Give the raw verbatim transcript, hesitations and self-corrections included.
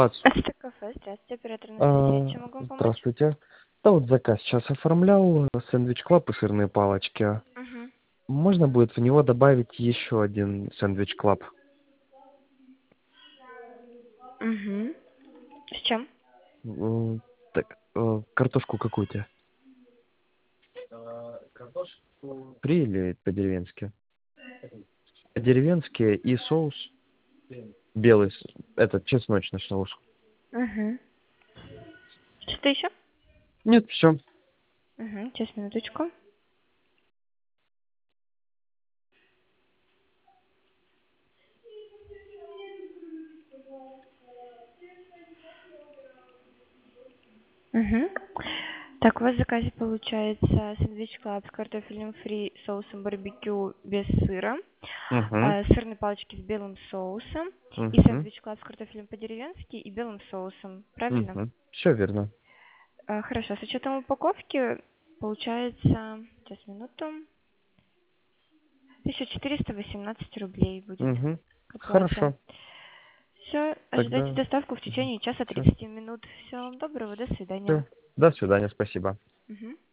Ац. Это кафе. Здравствуйте, оператор А, Анастасия. Чем могу вам помочь? Здравствуйте. Да вот заказ сейчас оформлял, сэндвич клаб и сырные палочки. Угу. Можно будет в него добавить еще один сэндвич клаб? Угу. С чем? М, Так, э, картошку какую-то? Картошку фри или по-деревенски? По-деревенски и соус белый, с- этот чесночный соус. Угу. Что-то еще? Нет, все. Угу. Сейчас, минуточку. Угу. Так, у вас в заказе получается сэндвич клаб с картофельным фри, соусом барбекю без сыра, Угу. а, сырные палочки с белым соусом и Угу. сэндвич клаб с картофелем по-деревенски и белым соусом. Правильно? Угу. Все верно. А, хорошо. С учетом упаковки получается... Сейчас, минуту. тысяча четыреста восемнадцать рублей будет Угу. оплата. Хорошо. Все, ожидайте Тогда доставку в течение часа все. тридцати минут. Всего вам доброго, до свидания. Все. До свидания, спасибо. Мгм.